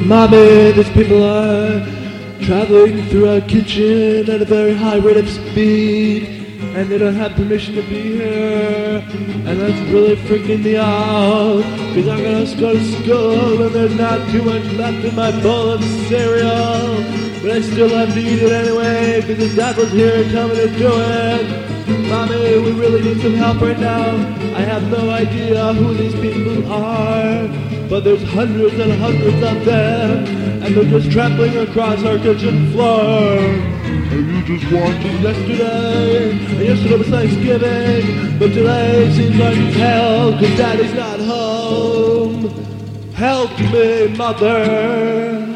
Mommy, these people are traveling through our kitchen at a very high rate of speed, and they don't have permission to be here, and that's really freaking me out, because I'm gonna go to school and there's not too much left in my bowl of cereal, but I still have to eat it anyway, because the dad was here and told me to do it. Mommy, we really need some help right now. I have no idea who these people are, but there's hundreds and hundreds of them, and they're just trampling across our kitchen floor. And you just watching yesterday was Thanksgiving, but today seems like hell, cause Daddy's not home. Help me, Mother.